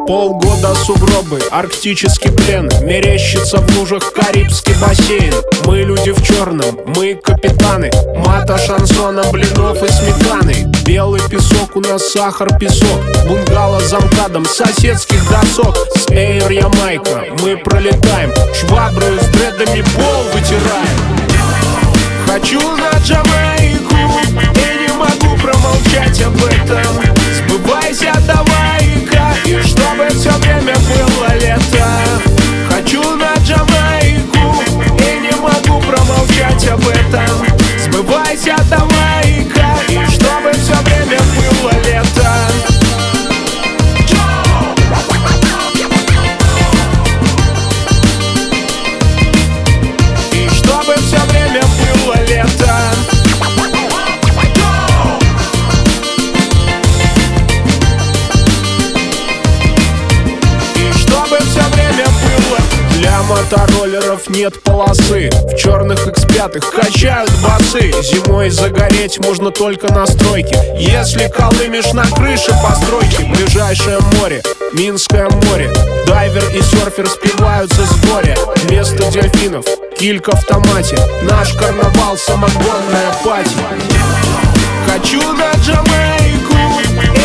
Полгода сугробы, арктический плен, мерещится в лужах Карибский бассейн. Мы люди в черном, мы капитаны, мата, шансона, блинов и сметаны. Белый песок, у нас сахар, песок, бунгало за МКАДом, соседских досок. С Эйр Ямайка мы пролетаем, шваброю с дредами пол вытираем. Хочу на Джамайку, и не могу промолчать об этом. Сбывайся, давай-ка, и чтобы все время было лето. Хочу на Джамайку, и не могу промолчать об этом. Сбывайся, давай-ка, и чтобы все время было лето. И чтобы все время было лето. Для мотороллеров нет полосы, в черных X5 качают басы. Зимой загореть можно только на стройке, если колымешь на крыше постройки. Ближайшее море, Минское море, дайвер и серфер спиваются с горя. Вместо дельфинов килька в томате, наш карнавал самогонная пати. Хочу на Джамайку,